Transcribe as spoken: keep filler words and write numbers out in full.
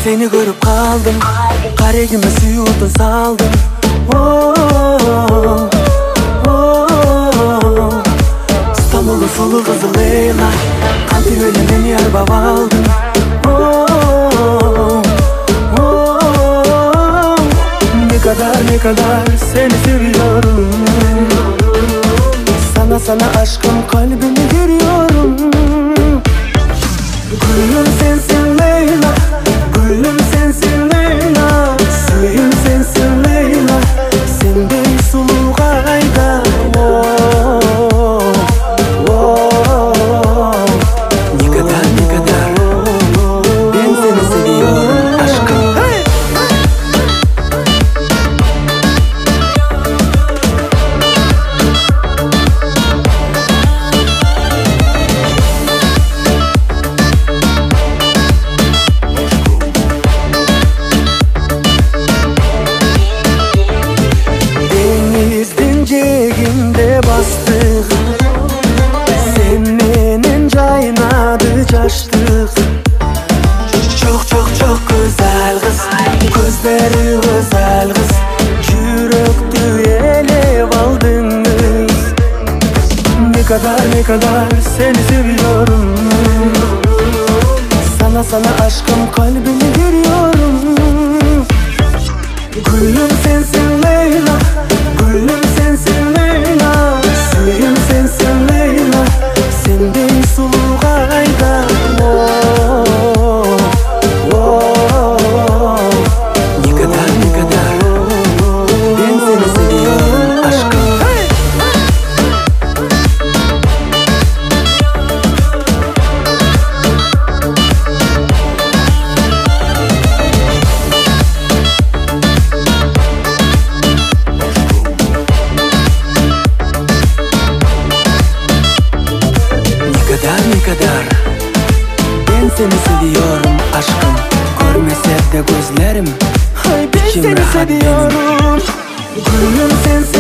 Seni görüp kaldım, karegime suyudun saldım. Oh, oh, oh. İstanbul'un sulu kızı Leyla, Kantive'nin en yer bavaldım. Oh, oh, oh. Ne kadar ne kadar seni seviyorum. Sana sana aşkım kalbimi veriyorum. Gülüm sensin Leyla, gülüm sensin Leyla, suyum sensin Leyla, senden sulu kayda. Oh, oh. Ne kadar ne kadar ben seni seviyorum aşkım. Hey! Cegimde bastık, senin caynadı caştık. Çok çok çok güzel kız, gözleri güzel kız, yürekti elev aldınız. Ne kadar ne kadar seni seviyorum. Sana sana aşkım kalbimi veriyorum. Gülüm sensin Leyla, gülüm sensin Leyla, suyum sensin Leyla, senden sulu kayda. Oh, oh. Ne kadar ne kadar ben seni seviyorum aşkım. Hey! Ne kadar ben seni seviyorum aşkım. Görmese de gözlerim, Ay ben seni seviyorum. Gülüm sensin